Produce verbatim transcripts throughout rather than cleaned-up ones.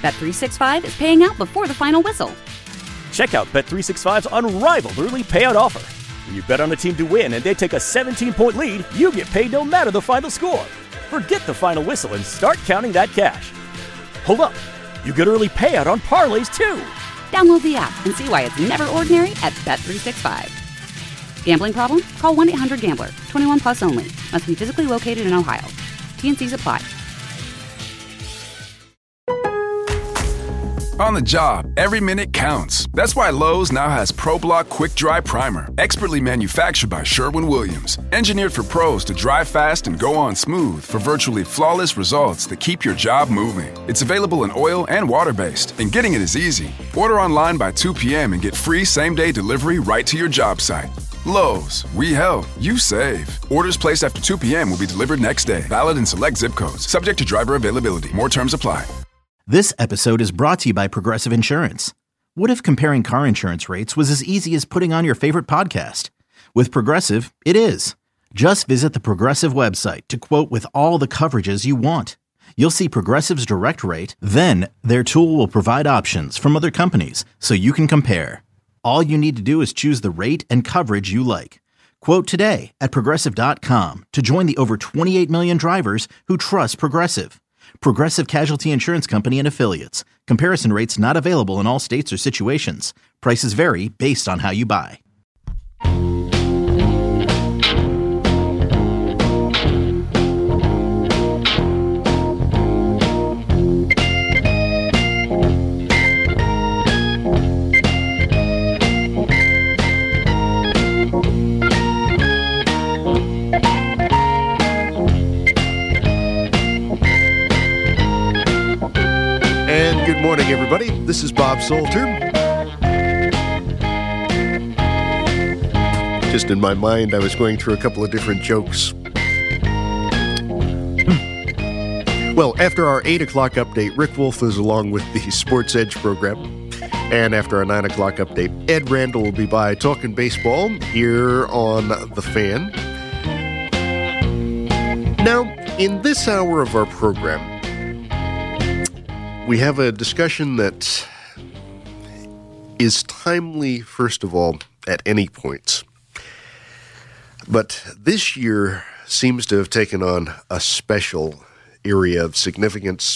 Bet three sixty-five is paying out before the final whistle. Check out Bet three sixty-five's unrivaled early payout offer. When you bet on a team to win and they take a seventeen-point lead, you get paid no matter the final score. Forget the final whistle and start counting that cash. Hold up. You get early payout on parlays, too. Download the app and see why it's never ordinary at Bet three sixty-five. Gambling problem? Call one eight hundred gambler. twenty-one plus only. Must be physically located in Ohio. T N Cs apply. On the job, every minute counts. That's why Lowe's now has ProBlock Quick Dry Primer, expertly manufactured by Sherwin-Williams. Engineered for pros to dry fast and go on smooth for virtually flawless results that keep your job moving. It's available in oil and water-based, and getting it is easy. Order online by two p.m. and get free same-day delivery right to your job site. Lowe's, we help, you save. Orders placed after two p.m. will be delivered next day. Valid in select zip codes. Subject to driver availability. More terms apply. This episode is brought to you by Progressive Insurance. What if comparing car insurance rates was as easy as putting on your favorite podcast? With Progressive, it is. Just visit the Progressive website to quote with all the coverages you want. You'll see Progressive's direct rate, then their tool will provide options from other companies so you can compare. All you need to do is choose the rate and coverage you like. Quote today at Progressive dot com to join the over twenty-eight million drivers who trust Progressive. Progressive Casualty Insurance Company and Affiliates. Comparison rates not available in all states or situations. Prices vary based on how you buy. Good morning, everybody. This is Bob Salter. Just in my mind, I was going through a couple of different jokes. Well, after our eight o'clock update, Rick Wolf is along with the Sports Edge program. And after our nine o'clock update, Ed Randall will be by talking baseball here on The Fan. Now, in this hour of our program, we have a discussion that is timely, first of all, at any point. But this year seems to have taken on a special area of significance.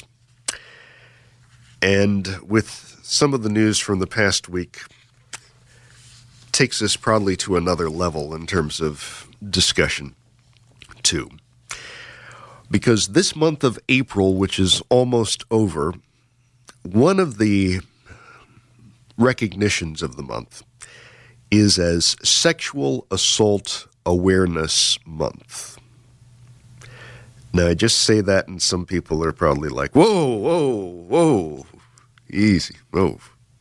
And with some of the news from the past week, takes us probably to another level in terms of discussion, too. Because this month of April, which is almost over, one of the recognitions of the month is as Sexual Assault Awareness Month. Now, I just say that, and some people are probably like, whoa, whoa, whoa, easy, whoa.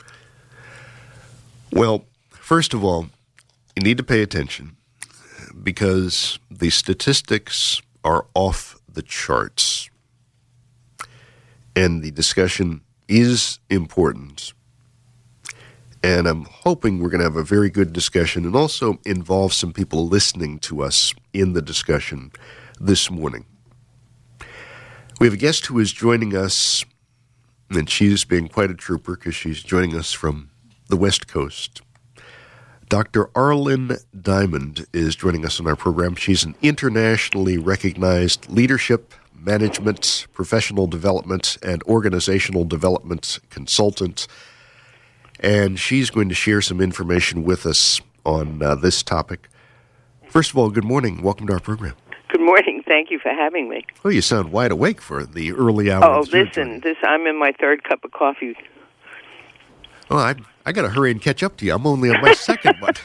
Well, first of all, you need to pay attention because the statistics are off the charts. And the discussion is important, and I'm hoping we're going to have a very good discussion and also involve some people listening to us in the discussion this morning. We have a guest who is joining us, and she's being quite a trooper because she's joining us from the West Coast. Doctor Arlen Diamond is joining us on our program. She's an internationally recognized leadership, management, professional development, and organizational development consultant. And she's going to share some information with us on uh, this topic. First of all, good morning. Welcome to our program. Good morning. Thank you for having me. Oh, you sound wide awake for the early hours. Oh, listen, this I'm in my third cup of coffee. Oh, I I got to hurry and catch up to you. I'm only on my second one.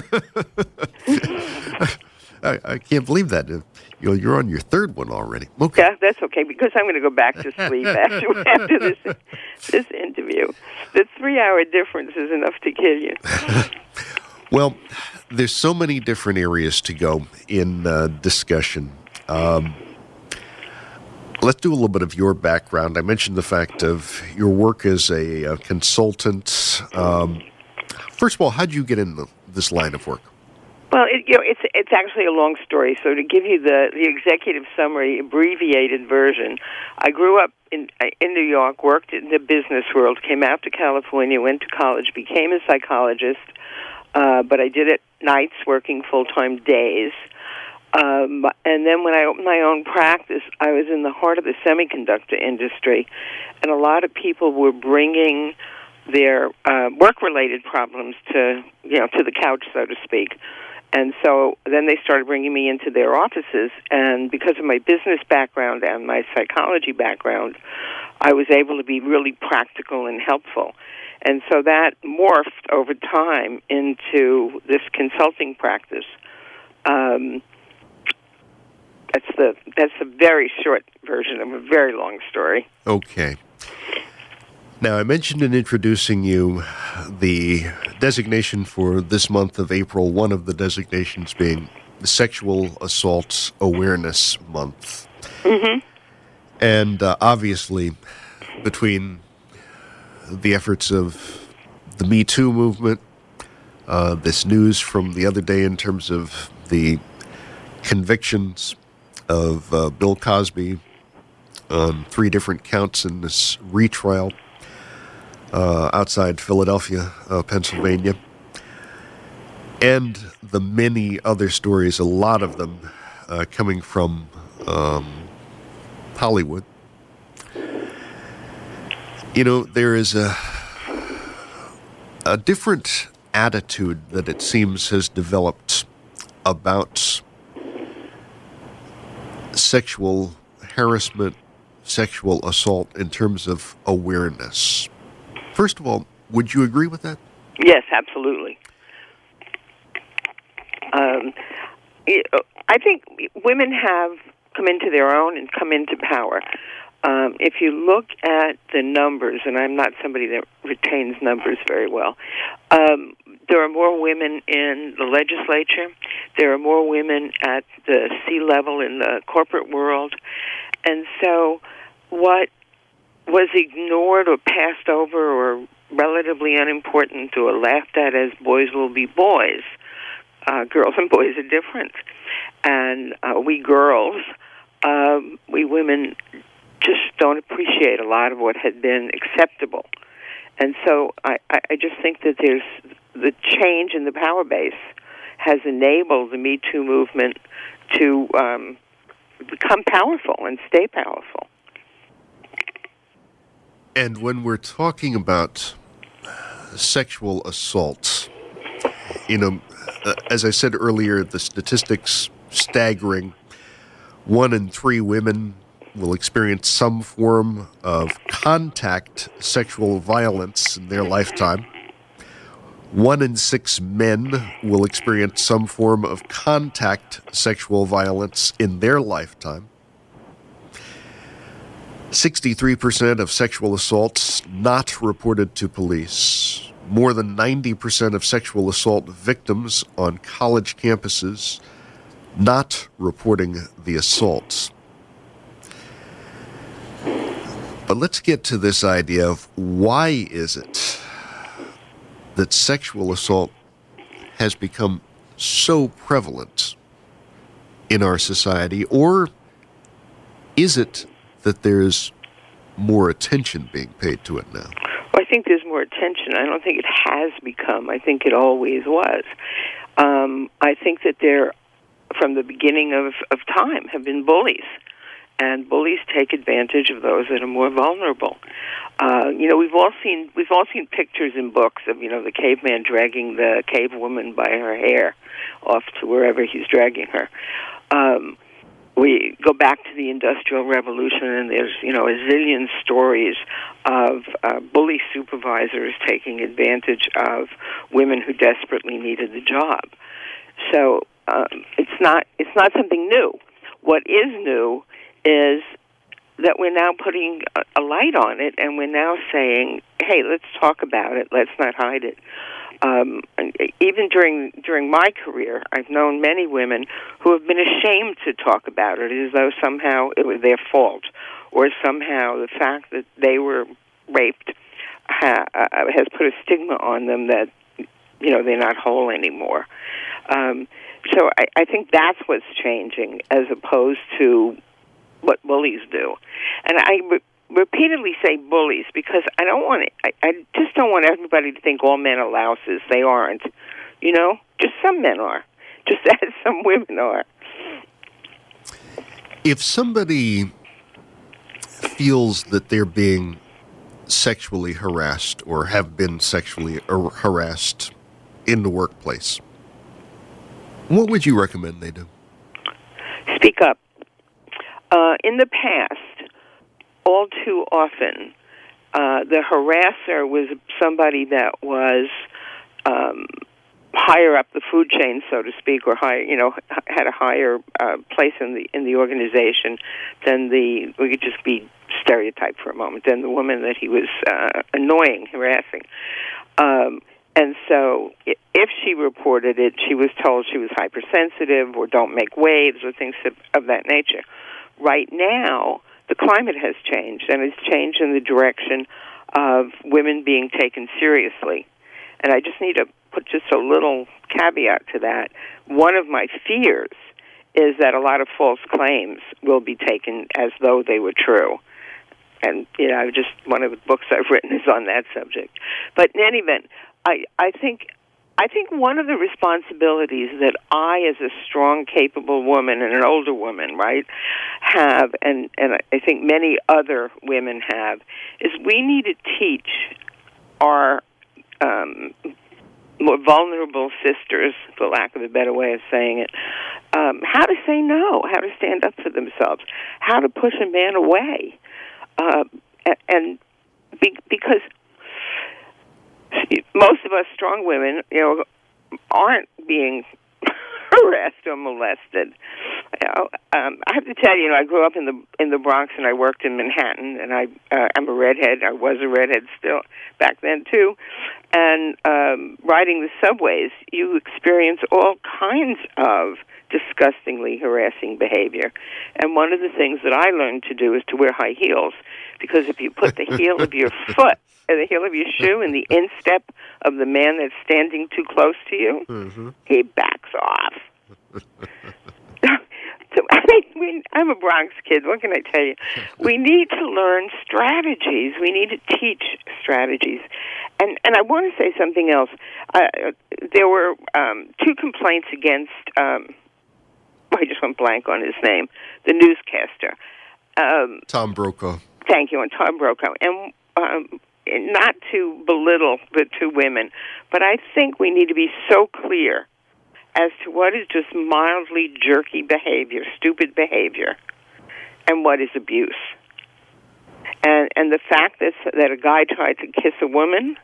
I, I can't believe that. You're, you're on your third one already. Okay. Yeah, that's okay, because I'm going to go back to sleep after, after this this interview. The three-hour difference is enough to kill you. Well, there's so many different areas to go in uh, discussion. Um, let's do a little bit of your background. I mentioned the fact of your work as a, a consultant. Um, first of all, how did you get into this line of work? Well, it, you know, it's it's actually a long story. So to give you the, the executive summary, abbreviated version, I grew up in in New York, worked in the business world, came out to California, went to college, became a psychologist, uh, but I did it nights, working full-time days. Um, and then when I opened my own practice, I was in the heart of the semiconductor industry, and a lot of people were bringing their uh, work-related problems to, you know, to the couch, so to speak. And so then they started bringing me into their offices, and because of my business background and my psychology background, I was able to be really practical and helpful. And so that morphed over time into this consulting practice. Um, that's the that's the very short version of a very long story. Okay. Now, I mentioned in introducing you the designation for this month of April, one of the designations being the Sexual Assault Awareness Month. Mm-hmm. And uh, obviously, between the efforts of the Me Too movement, uh, this news from the other day in terms of the convictions of uh, Bill Cosby on three different counts in this retrial, Uh, outside Philadelphia, uh, Pennsylvania, and the many other stories, a lot of them uh, coming from um, Hollywood. You know, there is a a different attitude that it seems has developed about sexual harassment, sexual assault in terms of awareness. First of all, would you agree with that? Yes, absolutely. Um, I think women have come into their own and come into power. Um, if you look at the numbers, and I'm not somebody that retains numbers very well, um, there are more women in the legislature. There are more women at the C-level in the corporate world. And so what was ignored or passed over or relatively unimportant or laughed at as boys will be boys. Uh, girls and boys are different. And uh, we girls, um, we women just don't appreciate a lot of what had been acceptable. And so I, I just think that there's the change in the power base has enabled the Me Too movement to um, become powerful and stay powerful. And when we're talking about sexual assaults, you know, uh, as I said earlier, the statistics staggering. One in three women will experience some form of contact sexual violence in their lifetime. One in six men will experience some form of contact sexual violence in their lifetime. sixty-three percent of sexual assaults not reported to police. More than ninety percent of sexual assault victims on college campuses not reporting the assaults. But let's get to this idea of why is it that sexual assault has become so prevalent in our society, or is it that there's more attention being paid to it now? Well, I think there's more attention. I don't think it has become. I think it always was. Um, I think that there, from the beginning of, of time, have been bullies. And bullies take advantage of those that are more vulnerable. Uh, you know, we've all seen we've all seen pictures in books of, you know, the caveman dragging the cave woman by her hair off to wherever he's dragging her. Um, we go back to the Industrial Revolution, and there's, you know, a zillion stories of uh, bully supervisors taking advantage of women who desperately needed the job. So um, it's not it's not something new. What is new is that we're now putting a light on it, and we're now saying, hey, let's talk about it. Let's not hide it. Um, even during during my career, I've known many women who have been ashamed to talk about it as though somehow it was their fault, or somehow the fact that they were raped ha- uh, has put a stigma on them that you know, they're not whole anymore. Um, so I, I think that's what's changing as opposed to what bullies do. And I re- repeatedly say bullies because I don't want I, I just don't want everybody to think all men are louses. They aren't. You know, just some men are, just as some women are. If somebody feels that they're being sexually harassed or have been sexually har- harassed in the workplace, what would you recommend they do? Speak up. Uh, in the past, all too often, uh, the harasser was somebody that was um, higher up the food chain, so to speak, or higher, you know, had a higher uh, place in the in the organization than the. We could just be stereotyped for a moment. Than the woman that he was uh, annoying, harassing. Um, And so if she reported it, she was told she was hypersensitive or don't make waves or things of, of that nature. Right now, the climate has changed, and it's changed in the direction of women being taken seriously. And I just need to put just a little caveat to that. One of my fears is that a lot of false claims will be taken as though they were true. And, you know, just one of the books I've written is on that subject. But in any event, I, I think I think one of the responsibilities that I, as a strong, capable woman and an older woman, right, have, and, and I think many other women have, is we need to teach our um, more vulnerable sisters, for lack of a better way of saying it, um, how to say no, how to stand up for themselves, how to push a man away. Uh, and be, because most of us strong women, you know, aren't being harassed or molested. You know, um, I have to tell you, you know, I grew up in the in the Bronx and I worked in Manhattan, and I uh, I'm a redhead. I was a redhead still back then too. And um, riding the subways, you experience all kinds of disgustingly harassing behavior. And one of the things that I learned to do is to wear high heels, because if you put the heel of your foot or the heel of your shoe in the instep of the man that's standing too close to you, mm-hmm. he backs off. So I mean, I'm a Bronx kid. What can I tell you? We need to learn strategies. We need to teach strategies. And and I want to say something else. Uh, there were um, two complaints against, um, I just went blank on his name, the newscaster. Um, Tom Brokaw. Thank you, and Tom Brokaw. And um, not to belittle the two women, but I think we need to be so clear as to what is just mildly jerky behavior, stupid behavior, and what is abuse. And and the fact that that a guy tried to kiss a woman,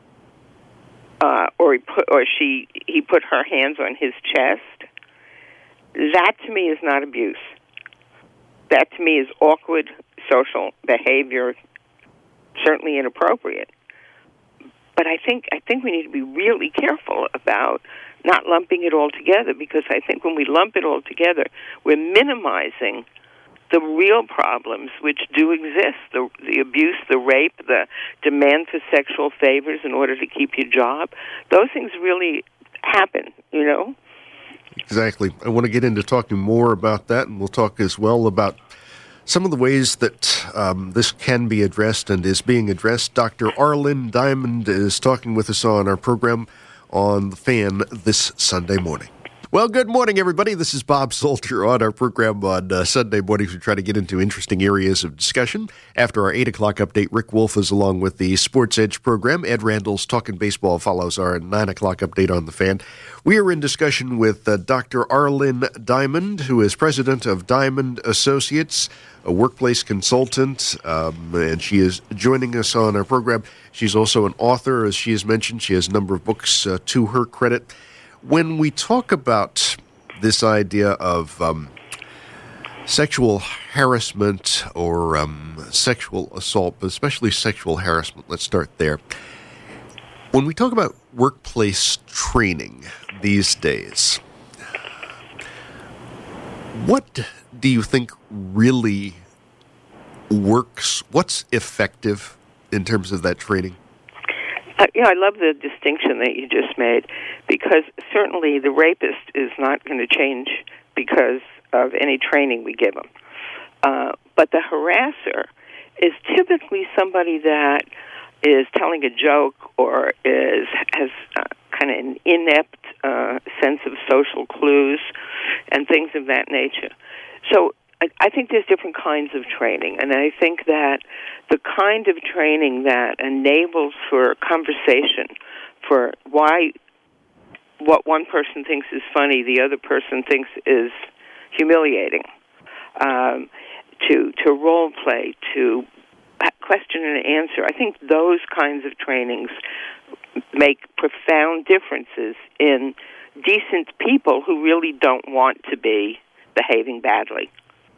uh, or he put or she he put her hands on his chest, that to me is not abuse. That to me is awkward social behavior, certainly inappropriate. But I think I think we need to be really careful about not lumping it all together, because I think when we lump it all together, we're minimizing the real problems which do exist, the, the abuse, the rape, the demand for sexual favors in order to keep your job. Those things really happen, you know? Exactly. I want to get into talking more about that, and we'll talk as well about some of the ways that um, this can be addressed and is being addressed. Doctor Arlen Diamond is talking with us on our program on The Fan this Sunday morning. Well, good morning, everybody. This is Bob Salter on our program on uh, Sunday mornings. We try to get into interesting areas of discussion. After our eight o'clock update, Rick Wolf is along with the Sports Edge program. Ed Randall's Talking Baseball follows our nine o'clock update on The Fan. We are in discussion with uh, Doctor Arlen Diamond, who is president of Diamond Associates, a workplace consultant, um, and she is joining us on our program. She's also an author, as she has mentioned. She has a number of books uh, to her credit. When we talk about this idea of um, sexual harassment or um, sexual assault, but especially sexual harassment, let's start there. When we talk about workplace training these days, what do you think really works? What's effective in terms of that training? Uh, you know, I love the distinction that you just made, because certainly the rapist is not going to change because of any training we give him. Uh, but the harasser is typically somebody that is telling a joke or is has uh, kind of an inept uh, sense of social clues and things of that nature. So I, I think there's different kinds of training, and I think that the kind of training that enables for conversation, for why what one person thinks is funny, the other person thinks is humiliating, um, to to role play, to question and answer. I think those kinds of trainings make profound differences in decent people who really don't want to be behaving badly.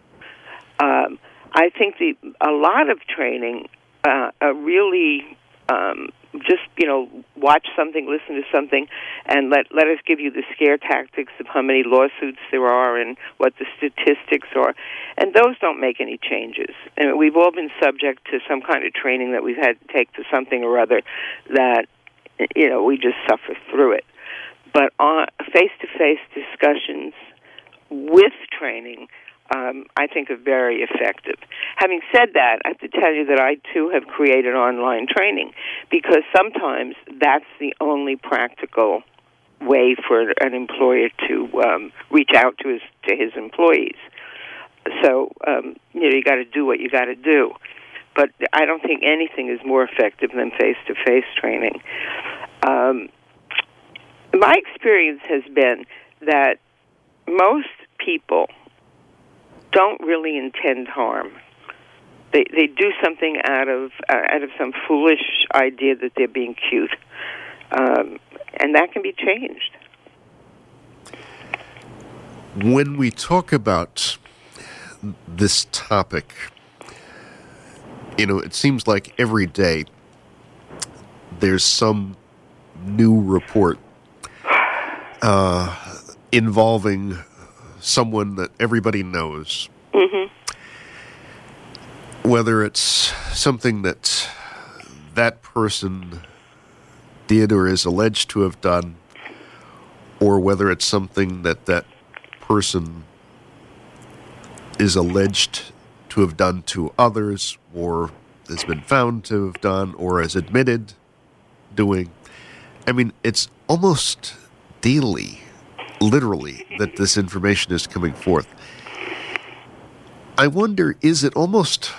Um, I think the a lot of training uh, uh, really um, just, you know, watch something, listen to something, and let let us give you the scare tactics of how many lawsuits there are and what the statistics are. And those don't make any changes. And we've all been subject to some kind of training that we've had to take to something or other that, you know, we just suffer through it. But on face-to-face discussions with training, Um, I think are very effective. Having said that, I have to tell you that I, too, have created online training, because sometimes that's the only practical way for an employer to um, reach out to his to his employees. So, um, you know, you got to do what you got to do. But I don't think anything is more effective than face-to-face training. Um, my experience has been that most people don't really intend harm. They they do something out of uh, out of some foolish idea that they're being cute, um, and that can be changed. When we talk about this topic, you know, it seems like every day there's some new report uh, involving someone that everybody knows. Mm-hmm. Whether it's something that that person did or is alleged to have done, or whether it's something that that person is alleged to have done to others, or has been found to have done, or has admitted doing. I mean, it's almost daily, literally, that this information is coming forth. I wonder, is it almost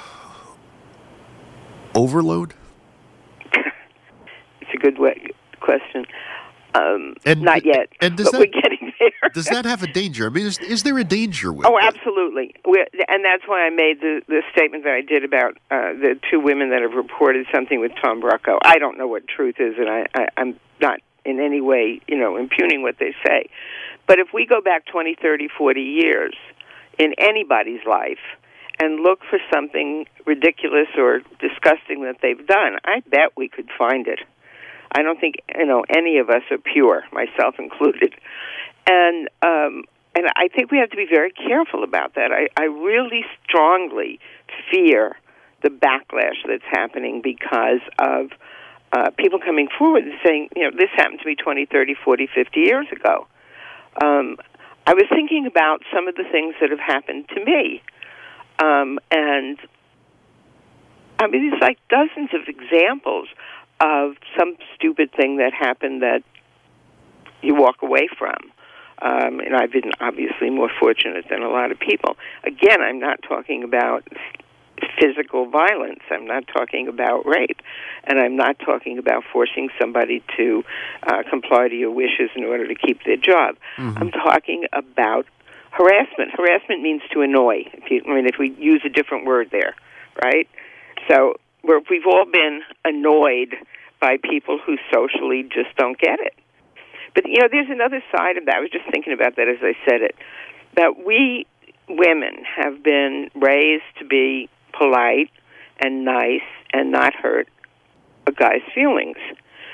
overload? It's a good way, question. Um, and, not yet, and does but that, we're getting there. Does that have a danger? I mean, is, is there a danger with Oh, it? absolutely. We're, and that's why I made the, the statement that I did about uh, the two women that have reported something with Tom Bracco. I don't know what truth is, and I, I, I'm not in any way, you know, impugning what they say. But if we go back twenty, thirty, forty years in anybody's life and look for something ridiculous or disgusting that they've done, I bet we could find it. I don't think, you know, any of us are pure, myself included. And um, and I think we have to be very careful about that. I, I really strongly fear the backlash that's happening because of uh, people coming forward and saying, you know, this happened to me twenty, thirty, forty, fifty years ago. Um, I was thinking about some of the things that have happened to me. Um, and, I mean, there's like dozens of examples of some stupid thing that happened that you walk away from. Um, and I've been obviously more fortunate than a lot of people. Again, I'm not talking about physical violence. I'm not talking about rape. And I'm not talking about forcing somebody to uh, comply to your wishes in order to keep their job. Mm-hmm. I'm talking about harassment. Harassment means to annoy. If you, I mean, if we use a different word there, right? So we're, we've all been annoyed by people who socially just don't get it. But, you know, there's another side of that. I was just thinking about that as I said it, that we women have been raised to be polite and nice and not hurt a guy's feelings.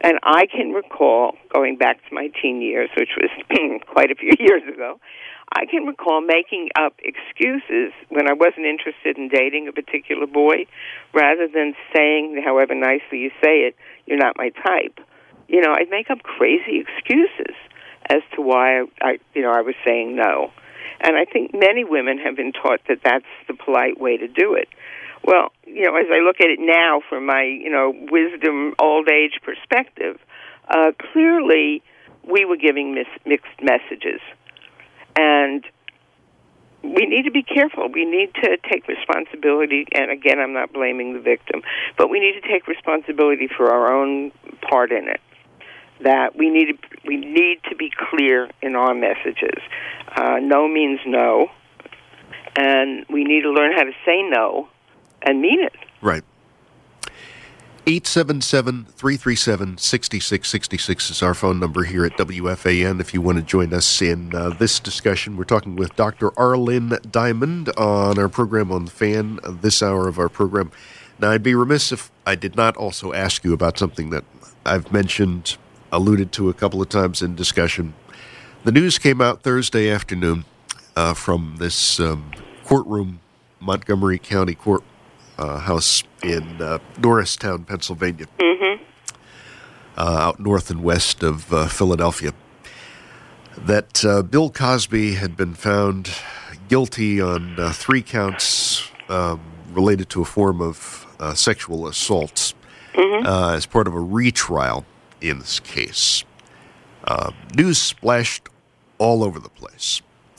And I can recall, going back to my teen years, which was quite a few years ago, I can recall making up excuses when I wasn't interested in dating a particular boy, rather than saying, however nicely you say it, you're not my type. You know, I'd make up crazy excuses as to why I, I, you know, I was saying no. And I think many women have been taught that that's the polite way to do it. Well, you know, as I look at it now from my, you know, wisdom, old age perspective, uh, clearly we were giving mis- mixed messages. And we need to be careful. We need to take responsibility, and again, I'm not blaming the victim, but we need to take responsibility for our own part in it. That we need to, we need to be clear in our messages. Uh, no means no, and we need to learn how to say no and mean it. Right. eight seven seven, three three seven, six six six six is our phone number here at W F A N if you want to join us in uh, this discussion. We're talking with Doctor Arlene Diamond on our program on the Fan, uh, this hour of our program. Now, I'd be remiss if I did not also ask you about something that I've mentioned, alluded to a couple of times in discussion. The news came out Thursday afternoon uh, from this um, courtroom, Montgomery County Court uh, House in uh, Norristown, Pennsylvania, mm-hmm. uh, out north and west of uh, Philadelphia, that uh, Bill Cosby had been found guilty on uh, three counts um, related to a form of uh, sexual assault mm-hmm. uh, as part of a retrial in this case. Uh, news splashed all over the place.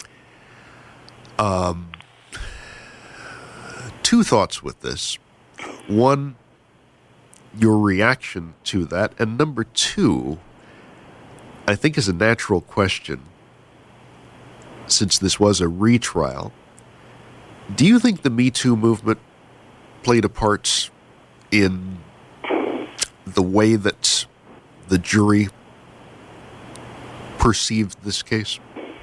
Um, two thoughts with this. One, your reaction to that. And number two, I think is a natural question, since this was a retrial. Do you think the Me Too movement played a part in the way that the jury perceived this case?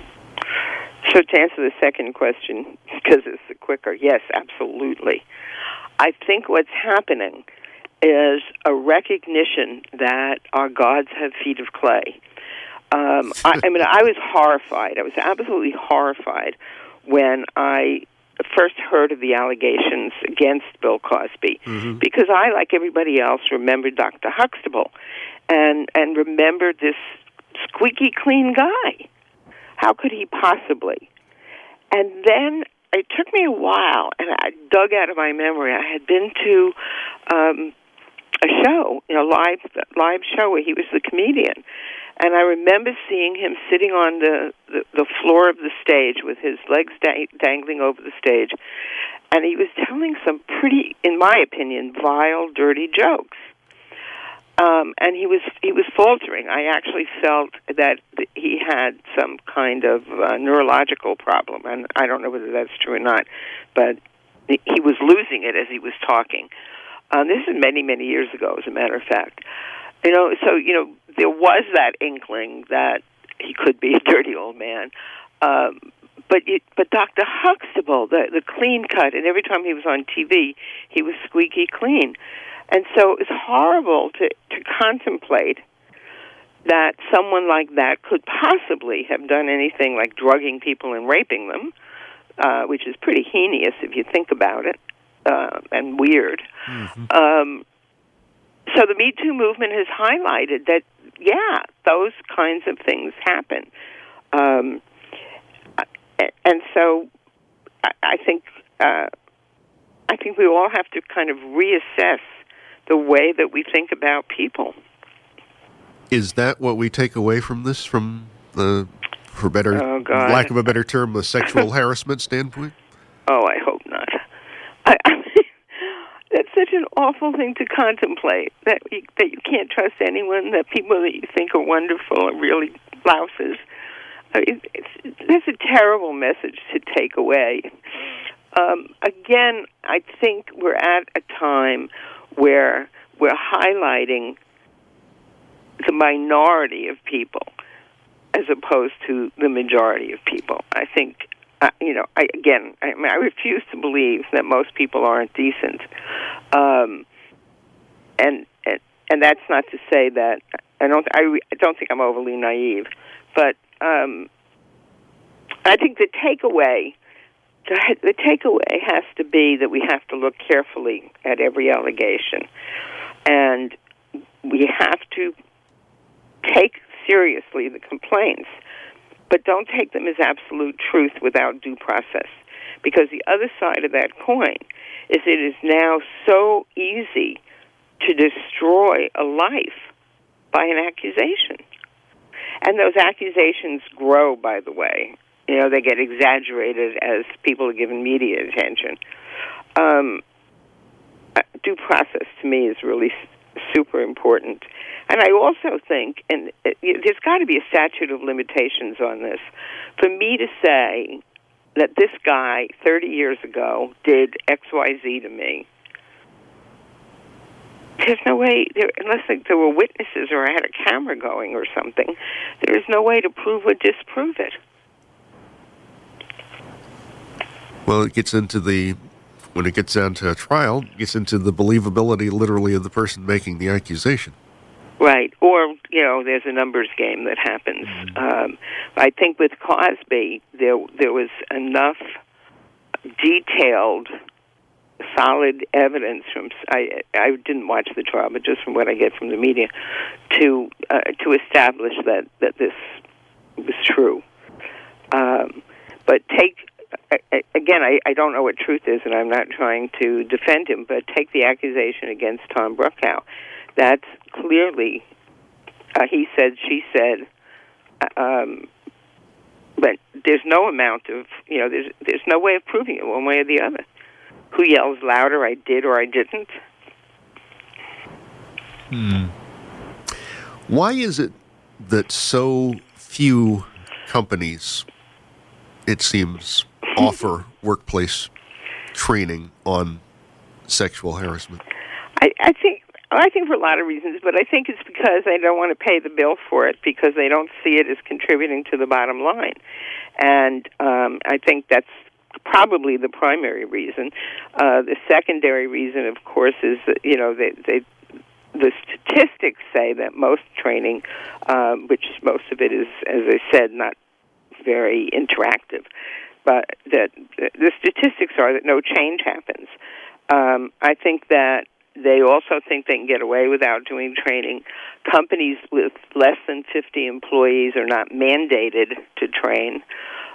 So to answer the second question, because it's the quicker, yes, absolutely. I think what's happening is a recognition that our gods have feet of clay. Um, I, I mean, I was horrified. I was absolutely horrified when I first heard of the allegations against Bill Cosby, mm-hmm. because I, like everybody else, remembered Doctor Huxtable and and remembered this squeaky clean guy. How could he possibly? And then it took me a while, and I dug out of my memory. I had been to um, a show, you know, live live show where he was the comedian, and I remember seeing him sitting on the, the, the floor of the stage with his legs da- dangling over the stage, and he was telling some pretty, in my opinion, vile, dirty jokes. Um, and he was he was faltering. I actually felt that he had some kind of uh, neurological problem, and I don't know whether that's true or not, but he was losing it as he was talking. Um, this is many, many years ago, as a matter of fact. You know, so, you know, there was that inkling that he could be a dirty old man. Um, but it, but Doctor Huxtable, the, the clean cut, and every time he was on T V, he was squeaky clean. And so it's horrible to, to contemplate that someone like that could possibly have done anything like drugging people and raping them, uh, which is pretty heinous if you think about it, uh, and weird. Mm-hmm. Um, so the Me Too movement has highlighted that, yeah, those kinds of things happen. Um, and so I, I think uh, I think we all have to kind of reassess the way that we think about people. Is that what we take away from this, from the, for better, oh, God. lack of a better term, the sexual harassment standpoint? Oh, I hope not. I, I mean, that's such an awful thing to contemplate, that you, that you can't trust anyone, that people that you think are wonderful are really louses. I mean, it's, that's a terrible message to take away. Um, again, I think we're at a time where we're highlighting the minority of people as opposed to the majority of people. I think, uh, you know, I, again, I, I refuse to believe that most people aren't decent. Um, and, and and that's not to say that I don't. I, I don't think I'm overly naive, but um, I think the takeaway, the, the takeaway has to be that we have to look carefully at every allegation, and we have to take seriously the complaints, but don't take them as absolute truth without due process. Because the other side of that coin is it is now so easy to destroy a life by an accusation. And those accusations grow, by the way. You know, they get exaggerated as people are given media attention. Um, due process, to me, is really super important. And I also think, and it, there's got to be a statute of limitations on this, for me to say that this guy thirty years ago did X Y Z to me. There's no way, there, unless like, there were witnesses or I had a camera going or something, there is no way to prove or disprove it. Well, it gets into the, when it gets down to a trial, it gets into the believability, literally, of the person making the accusation. Right. Or, you know, there's a numbers game that happens. Mm-hmm. Um, I think with Cosby, there there was enough detailed, solid evidence from, I, I didn't watch the trial, but just from what I get from the media, to uh, to establish that, that this was true. Um, but take, again, I, I don't know what truth is, and I'm not trying to defend him, but take the accusation against Tom Brokaw. That's clearly, uh, he said, she said, um, but there's no amount of, you know, there's there's no way of proving it one way or the other. Who yells louder, I did or I didn't? Hmm. Why is it that so few companies, it seems, offer workplace training on sexual harassment? I, I think I think for a lot of reasons, but I think it's because they don't want to pay the bill for it because they don't see it as contributing to the bottom line. And um, I think that's probably the primary reason. Uh, the secondary reason, of course, is that, you know, they, they, the statistics say that most training, um, which most of it is, as I said, not very interactive, but that the statistics are that no change happens. Um, I think that they also think they can get away without doing training. Companies with less than fifty employees are not mandated to train.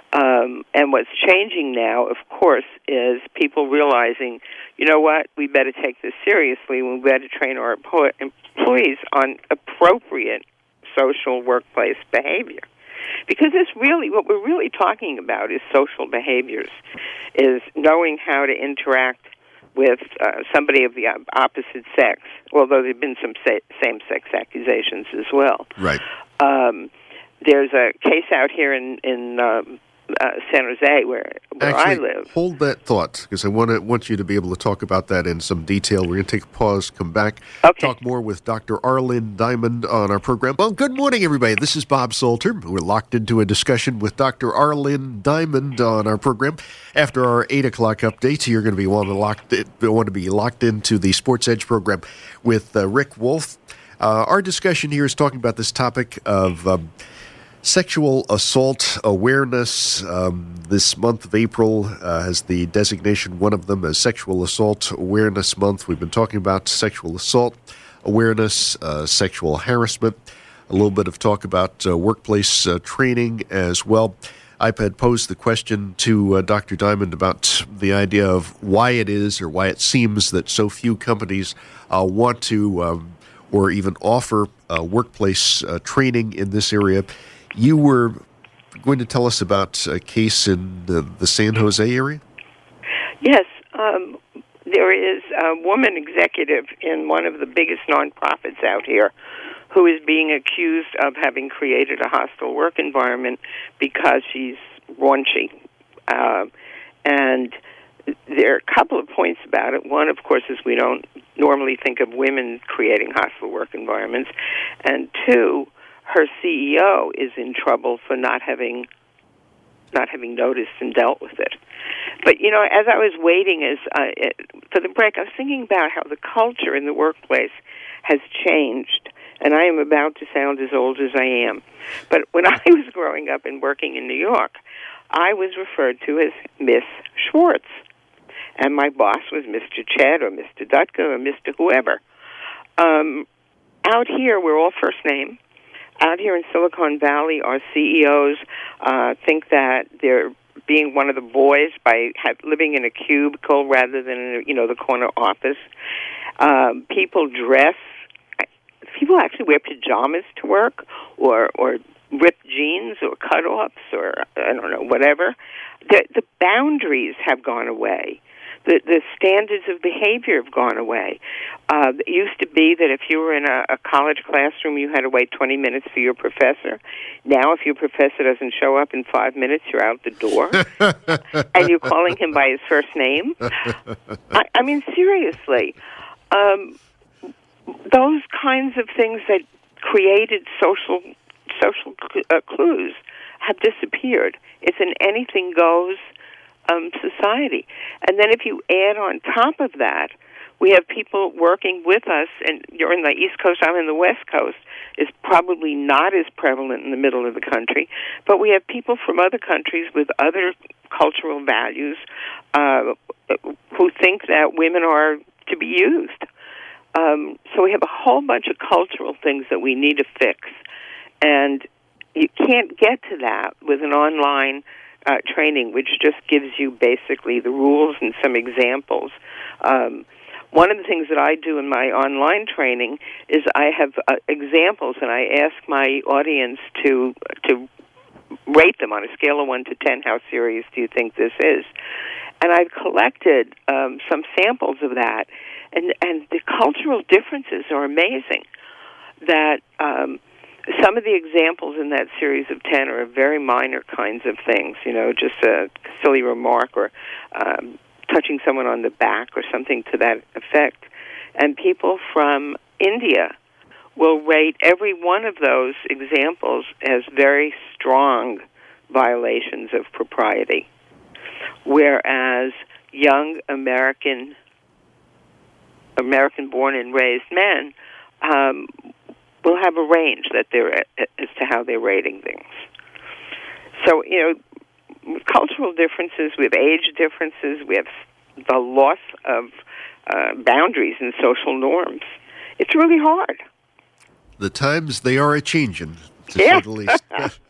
Um, and what's changing now, of course, is people realizing, you know what, we better take this seriously. We better train our employees on appropriate social workplace behavior. Because it's really, what we're really talking about is social behaviors, is knowing how to interact with uh, somebody of the opposite sex, although there have been some sa- same-sex accusations as well. Right. Um, there's a case out here in, in um, uh, San Jose where, where Actually, I live. Hold that thought, because I want to want you to be able to talk about that in some detail. We're going to take a pause, come back, okay. talk more with Doctor Arlene Diamond on our program. Well, good morning, everybody. This is Bob Salter. We're locked into a discussion with Doctor Arlene Diamond on our program. After our eight o'clock updates, you're going to be want to locked in, want to be locked into the Sports Edge program with uh, Rick Wolf. Uh, our discussion here is talking about this topic of Um, sexual assault awareness. Um, this month of April uh, has the designation, one of them, as Sexual Assault Awareness Month. We've been talking about sexual assault awareness, uh, sexual harassment, a little bit of talk about uh, workplace uh, training as well. I had posed the question to uh, Doctor Diamond about the idea of why it is or why it seems that so few companies uh, want to um, or even offer uh, workplace uh, training in this area. You were going to tell us about a case in the, the San Jose area? Yes. Um, there is a woman executive in one of the biggest nonprofits out here who is being accused of having created a hostile work environment because she's raunchy. Uh, and there are a couple of points about it. One, of course, is we don't normally think of women creating hostile work environments. And two, her C E O is in trouble for not having not having noticed and dealt with it. But, you know, as I was waiting as uh, for the break, I was thinking about how the culture in the workplace has changed. And I am about to sound as old as I am. But when I was growing up and working in New York, I was referred to as Miss Schwartz. And my boss was Mister Ched or Mister Dutka or Mister whoever. Um, out here, we're all first name. Out here in Silicon Valley, our C E Os uh, think that they're being one of the boys by have, living in a cubicle rather than in, you know, the corner office. Um, people dress. People actually wear pajamas to work, or or ripped jeans, or cutoffs, or I don't know, whatever. The the boundaries have gone away. The the standards of behavior have gone away. Uh, it used to be that if you were in a, a college classroom, you had to wait twenty minutes for your professor. Now, if your professor doesn't show up in five minutes, you're out the door, and you're calling him by his first name. I, I mean, seriously, um, those kinds of things that created social social uh, clues have disappeared. It's an anything goes Um, society. And then if you add on top of that, we have people working with us, and you're in the East Coast, I'm in the West Coast. It's probably not as prevalent in the middle of the country, but we have people from other countries with other cultural values uh, who think that women are to be used. Um, so we have a whole bunch of cultural things that we need to fix. And you can't get to that with an online Uh, training, which just gives you basically the rules and some examples. Um, one of the things that I do in my online training is I have uh, examples, and I ask my audience to to rate them on a scale of one to ten. How serious do you think this is? And I've collected um, some samples of that, and and the cultural differences are amazing. That um, Some of the examples in that series of ten are very minor kinds of things, you know, just a silly remark or um, touching someone on the back or something to that effect. And people from India will rate every one of those examples as very strong violations of propriety, whereas young American, American-born and raised men um, will have a range that they're as to how they're rating things. So, you know, cultural differences, we have age differences, we have the loss of uh, boundaries and social norms. It's really hard. The times they are a changing, to yeah. say the least.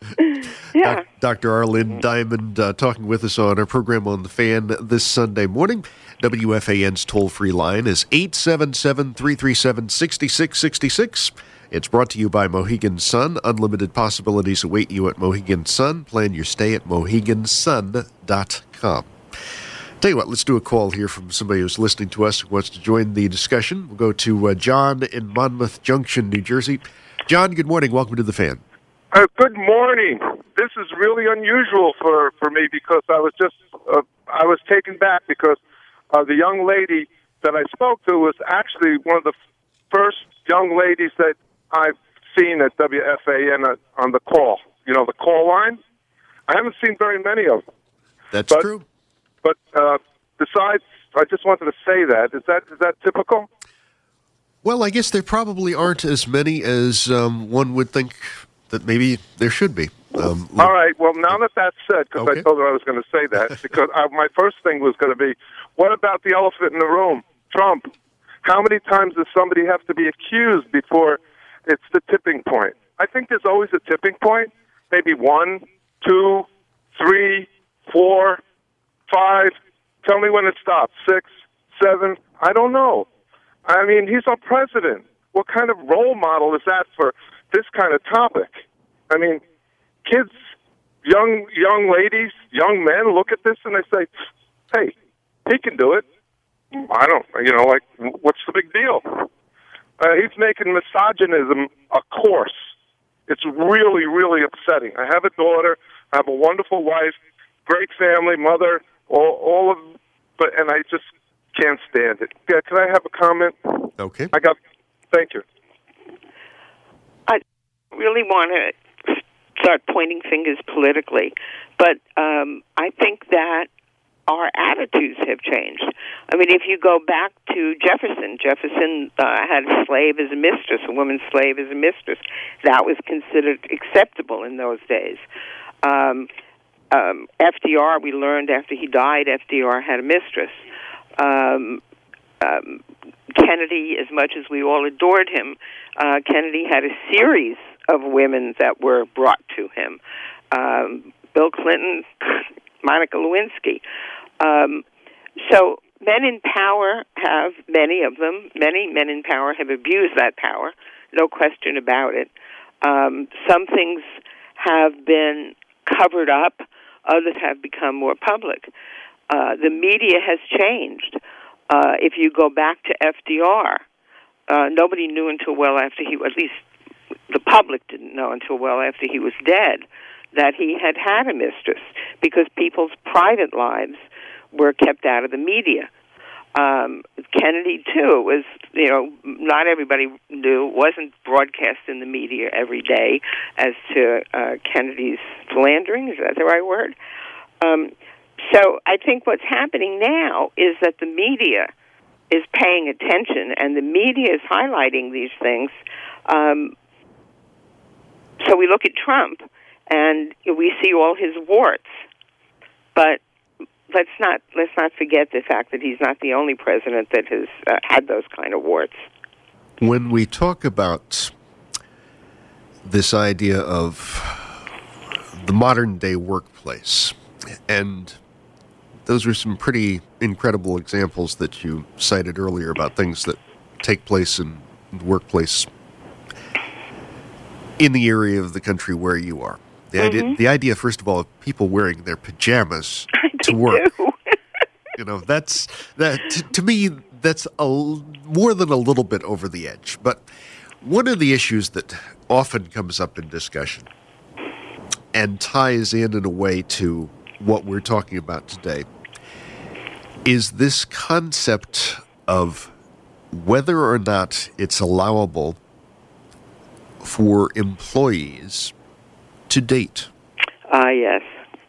yeah. Doc- Doctor Arlene Diamond uh, talking with us on our program on The Fan this Sunday morning. W F A N's toll-free line is eight seven seven, three three seven, six six six six. It's brought to you by Mohegan Sun. Unlimited possibilities await you at Mohegan Sun. Plan your stay at mohegan sun dot com. Tell you what, let's do a call here from somebody who's listening to us who wants to join the discussion. We'll go to uh, John in Monmouth Junction, New Jersey. John, good morning. Welcome to The Fan. Uh, good morning. This is really unusual for, for me because I was just uh, I was taken back because uh, the young lady that I spoke to was actually one of the f- first young ladies that I've seen at W F A N uh, on the call. You know, the call line. I haven't seen very many of them. That's but, true. But uh, besides, I just wanted to say that. Is that is that typical? Well, I guess there probably aren't as many as um, one would think that maybe there should be. Um, All right. Well, now that that's said, because okay. I told her I was going to say that, because I, my first thing was going to be, what about the elephant in the room, Trump? How many times does somebody have to be accused before it's the tipping point? I think there's always a tipping point. Maybe one, two, three, four, five. Tell me when it stops. Six, seven. I don't know. I mean, he's our president. What kind of role model is that for this kind of topic? I mean, kids, young young ladies, young men look at this and they say, hey, he can do it. I don't, you know, like, what's the big deal? Uh, he's making misogynism a course. It's really, really upsetting. I have a daughter. I have a wonderful wife, great family, mother, all, all of, but and I just can't stand it. Yeah, can I have a comment? Okay. I got. Thank you. I really want to start pointing fingers politically, but um, I think that our attitudes have changed. I mean, if you go back to Jefferson, Jefferson uh, had a slave as a mistress, a woman's slave as a mistress. That was considered acceptable in those days. Um, um, F D R, we learned after he died, F D R had a mistress. Um, um, Kennedy, as much as we all adored him, uh, Kennedy had a series of women that were brought to him. Um, Bill Clinton, Monica Lewinsky. Um, so men in power have, many of them, many men in power have abused that power, no question about it. Um, some things have been covered up, others have become more public. Uh, the media has changed. Uh, if you go back to F D R, uh, nobody knew until well after he, at least the public didn't know until well after he was dead, that he had had a mistress, because people's private lives were kept out of the media. Um, Kennedy, too, was, you know, not everybody knew, wasn't broadcast in the media every day as to uh, Kennedy's philandering. Is that the right word? Um, so I think what's happening now is that the media is paying attention, and the media is highlighting these things. Um, so we look at Trump, and we see all his warts, but let's not let's not forget the fact that he's not the only president that has uh, had those kind of warts. When we talk about this idea of the modern-day workplace, and those are some pretty incredible examples that you cited earlier about things that take place in the workplace in the area of the country where you are. The idea, mm-hmm. the idea, first of all, of people wearing their pajamas to work. You know, that's that to, to me. That's a, more than a little bit over the edge. But one of the issues that often comes up in discussion and ties in in a way to what we're talking about today is this concept of whether or not it's allowable for employees to date. Ah, uh, yes.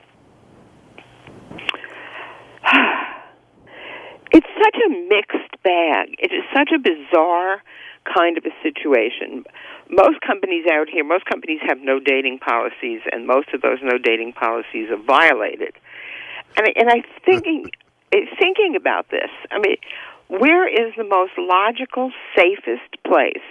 It's such a mixed bag. It is such a bizarre kind of a situation. Most companies out here, most companies have no dating policies, and most of those no dating policies are violated. And, and I'm thinking, thinking about this, I mean, where is the most logical, safest place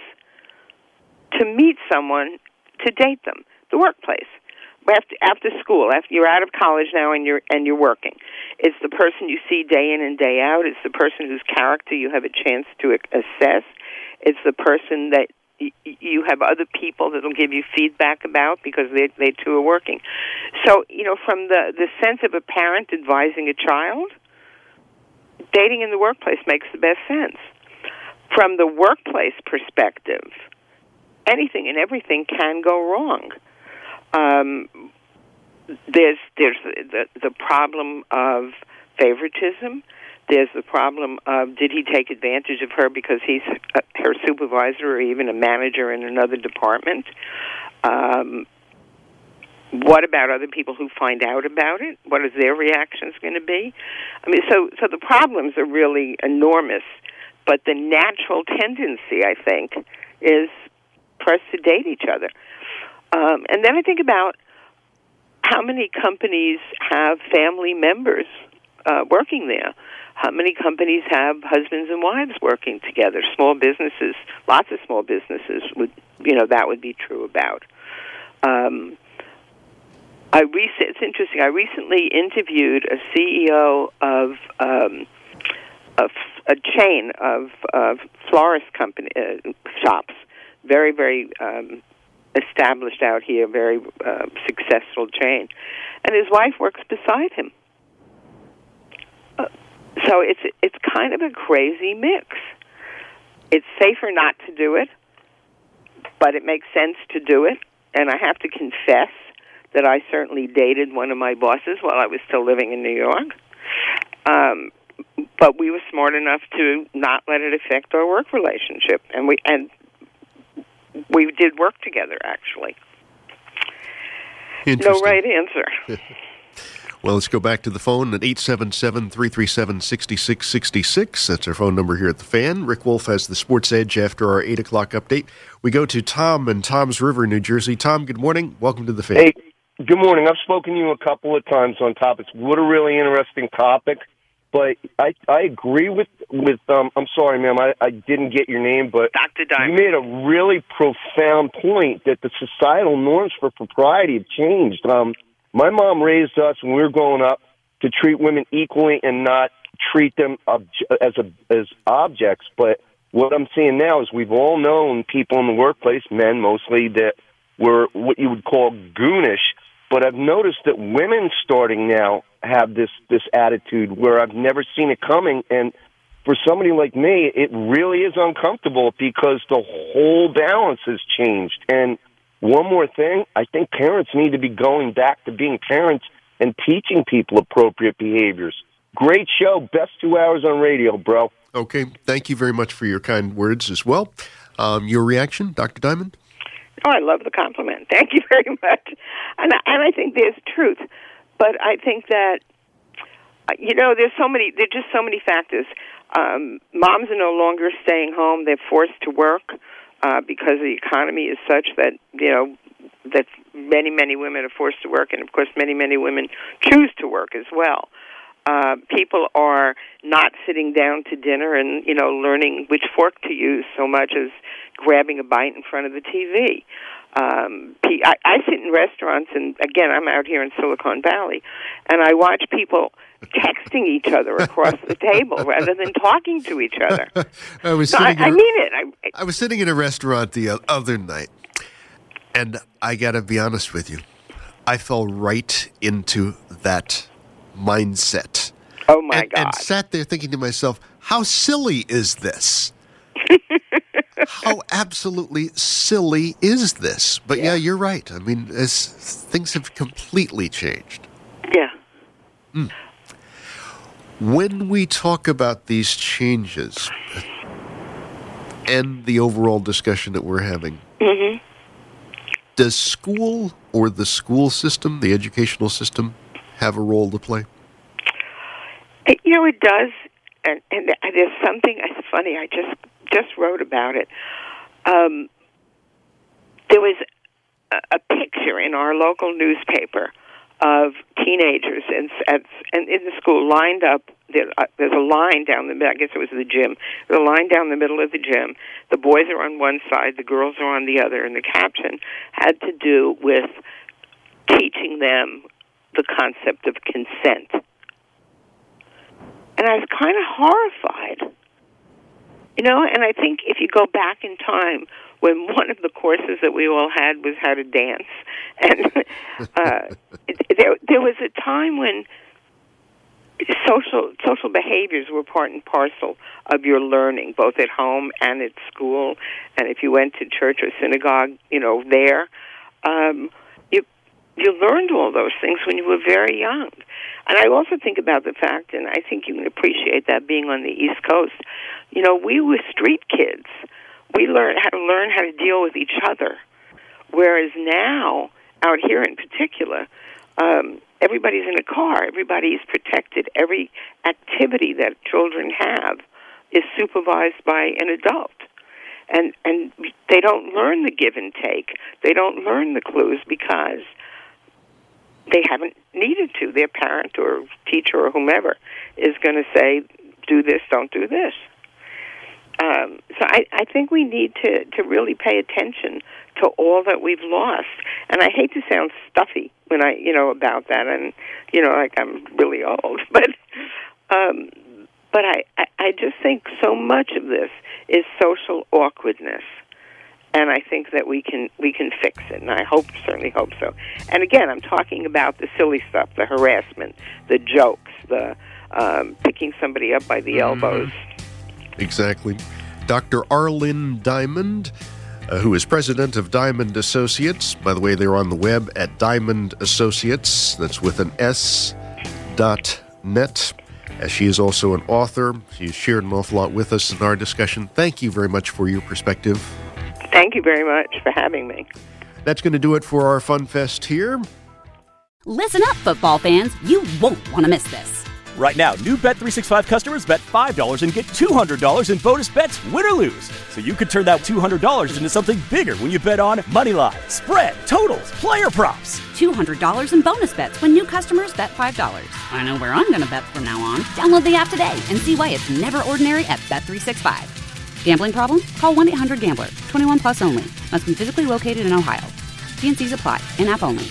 to meet someone, to date them? The workplace. After, after school, after you're out of college now and you're and you're working, it's the person you see day in and day out. It's the person whose character you have a chance to assess. It's the person that y- you have other people that will give you feedback about because they they too are working. So, you know, from the the sense of a parent advising a child, dating in the workplace makes the best sense. From the workplace perspective, anything and everything can go wrong. Um, there's there's the the problem of favoritism. There's the problem of, did he take advantage of her because he's a, her supervisor or even a manager in another department? Um, what about other people who find out about it? What is their reactions going to be? I mean, so so the problems are really enormous. But the natural tendency, I think, is for us to date each other. Um, and then I think about how many companies have family members uh, working there. How many companies have husbands and wives working together? Small businesses, lots of small businesses would, you know, that would be true about. Um, I rec- it's interesting. I recently interviewed a C E O of um, a, a chain of, of florist company uh, shops, very, very um, established out here, very uh, successful chain, and his wife works beside him. Uh, so it's it's kind of a crazy mix. It's safer not to do it, but it makes sense to do it. And I have to confess that I certainly dated one of my bosses while I was still living in New York. Um, but we were smart enough to not let it affect our work relationship, and we and. We did work together, actually. No right answer. Well, let's go back to the phone at eight seven seven, three three seven, six six six six. That's our phone number here at the Fan. Rick Wolf has the Sports Edge after our eight o'clock update. We go to Tom in Toms River, New Jersey. Tom, good morning. Welcome to the Fan. Hey, good morning. I've spoken to you a couple of times on topics. What a really interesting topic. But I I agree with, with um, I'm sorry, ma'am, I, I didn't get your name, but Doctor Diamond. You made a really profound point that the societal norms for propriety have changed. Um, my mom raised us when we were growing up to treat women equally and not treat them ob- as a, as objects. But what I'm seeing now is we've all known people in the workplace, men mostly, that were what you would call goonish. But I've noticed that women starting now have this, this attitude where I've never seen it coming. And for somebody like me, it really is uncomfortable because the whole balance has changed. And one more thing, I think parents need to be going back to being parents and teaching people appropriate behaviors. Great show. Best two hours on radio, bro. Okay. Thank you very much for your kind words as well. Um, your reaction, Doctor Diamond? Oh, I love the compliment. Thank you very much. And I, and I think there's truth. But I think that, you know, there's so many, there's just so many factors. Um, moms are no longer staying home. They're forced to work uh, because the economy is such that, you know, that many, many women are forced to work. And, of course, many, many women choose to work as well. Uh, people are not sitting down to dinner and, you know, learning which fork to use so much as grabbing a bite in front of the T V. Um, I, I sit in restaurants, and, again, I'm out here in Silicon Valley, and I watch people texting each other across the table rather than talking to each other. I was no, sitting I, in, I mean it. I, I was sitting in a restaurant the other night, and I got to be honest with you. I fell right into that mindset. Oh, my and, God. And sat there thinking to myself, how silly is this? How absolutely silly is this? But yeah, yeah you're right. I mean, as things have completely changed. Yeah. Mm. When we talk about these changes and the overall discussion that we're having, mm-hmm. does school or the school system, the educational system, have a role to play? You know, it does. And, and there's something, it's funny, I just just wrote about it. Um, there was a, a picture in our local newspaper of teenagers and, at, and in the school lined up. There, uh, there's a line down the middle. I guess it was the gym. There's a line down the middle of the gym. The boys are on one side, the girls are on the other, and the caption had to do with teaching them the concept of consent. And I was kind of horrified. You know, and I think if you go back in time, when one of the courses that we all had was how to dance, and uh, there there was a time when social social behaviors were part and parcel of your learning, both at home and at school, and if you went to church or synagogue, you know, there, um, you you learned all those things when you were very young. And I also think about the fact, and I think you can appreciate that being on the East Coast, you know, we were street kids. We learned how to learn how to deal with each other. Whereas now, out here in particular, um, everybody's in a car. Everybody's protected. Every activity that children have is supervised by an adult. And and they don't learn the give and take. They don't learn the clues because they haven't needed to. Their parent or teacher or whomever is going to say, do this, don't do this. Um, so I, I think we need to, to really pay attention to all that we've lost. And I hate to sound stuffy when I, you know, about that, and, you know, like I'm really old. But um, but I, I, I just think so much of this is social awkwardness. And I think that we can we can fix it, and I hope, certainly hope so. And again, I'm talking about the silly stuff, the harassment, the jokes, the um, picking somebody up by the mm. elbows. Exactly. Doctor Arlene Diamond, uh, who is president of Diamond Associates. By the way, they're on the web at Diamond Associates. That's with an S, dot net. As she is also an author. She's shared an awful lot with us in our discussion. Thank you very much for your perspective. Thank you very much for having me. That's going to do it for our Fun Fest here. Listen up, football fans. You won't want to miss this. Right now, new Bet three sixty-five customers bet five dollars and get two hundred dollars in bonus bets, win or lose. So you could turn that two hundred dollars into something bigger when you bet on money line, spread, totals, player props. two hundred dollars in bonus bets when new customers bet five dollars. I know where I'm going to bet from now on. Download the app today and see why it's never ordinary at Bet three sixty-five. Gambling problem? Call one eight hundred gambler. twenty-one plus only. Must be physically located in Ohio. T N Cs apply. In-app only.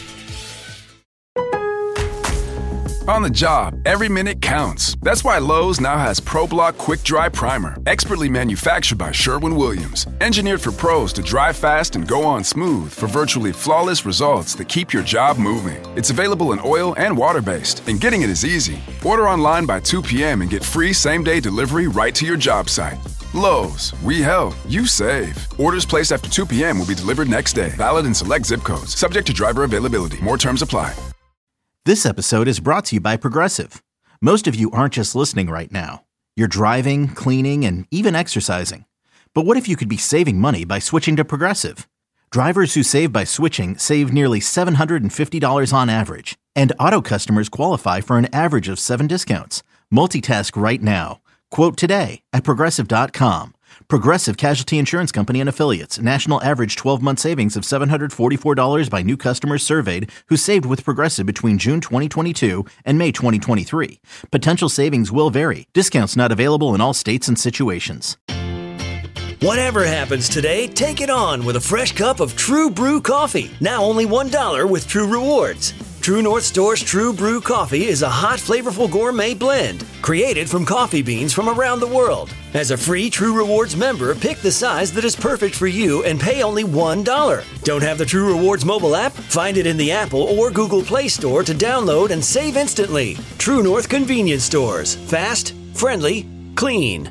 On the job, every minute counts. That's why Lowe's now has ProBlock Quick Dry Primer, expertly manufactured by Sherwin-Williams. Engineered for pros to dry fast and go on smooth for virtually flawless results that keep your job moving. It's available in oil and water-based, and getting it is easy. Order online by two p.m. and get free same-day delivery right to your job site. Lowe's, we help, you save. Orders placed after two p.m. will be delivered next day. Valid in select zip codes. Subject to driver availability. More terms apply. This episode is brought to you by Progressive. Most of you aren't just listening right now. You're driving, cleaning, and even exercising. But what if you could be saving money by switching to Progressive? Drivers who save by switching save nearly seven hundred fifty dollars on average. And auto customers qualify for an average of seven discounts. Multitask right now. Quote today at Progressive dot com. Progressive Casualty Insurance Company and Affiliates. National average twelve-month savings of seven hundred forty-four dollars by new customers surveyed who saved with Progressive between June twenty twenty-two and May twenty twenty-three. Potential savings will vary. Discounts not available in all states and situations. Whatever happens today, take it on with a fresh cup of True Brew coffee. Now only one dollar with True Rewards. True North Store's True Brew coffee is a hot, flavorful gourmet blend created from coffee beans from around the world. As a free True Rewards member, pick the size that is perfect for you and pay only one dollar. Don't have the True Rewards mobile app? Find it in the Apple or Google Play Store to download and save instantly. True North Convenience Stores. Fast, friendly, clean.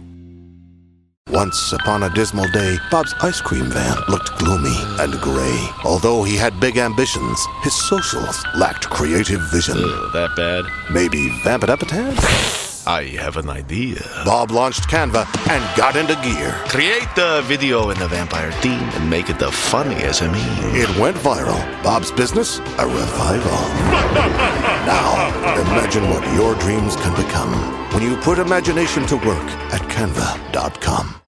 Once upon a dismal day, Bob's ice cream van looked gloomy and gray. Although he had big ambitions, his socials lacked creative vision. Uh, that bad? Maybe vamp it up a tad? I have an idea. Bob launched Canva and got into gear. Create the video in the vampire theme and make it the funniest I mean. It went viral. Bob's business, a revival. Now, imagine what your dreams can become when you put imagination to work at Canva dot com.